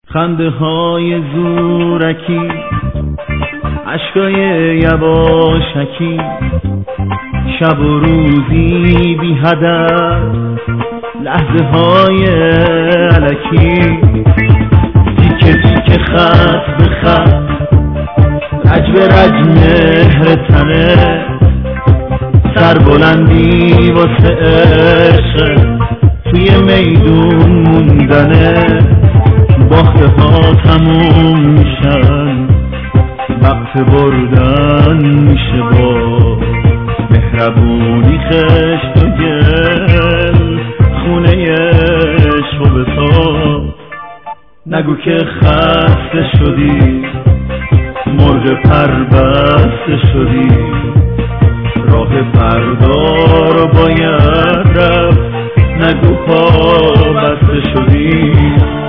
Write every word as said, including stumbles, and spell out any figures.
خنده های زورکی، عشقای یواشکی، شب و روزی بی هدف، لحظه های علکی، تیکه تیکه خط به خط، رج به رج مهر تنه، سربلندی واسه عشق، توی میدون موندنه. باخته ها تموم میشن، وقت بردن میشه با مهربونی، خشت و گل، خونه عشق و بساز. نگو که خسته شدی، مرغ پر بسته شدی، راه فردا رو باید رفت. نگو پا بسته شدی،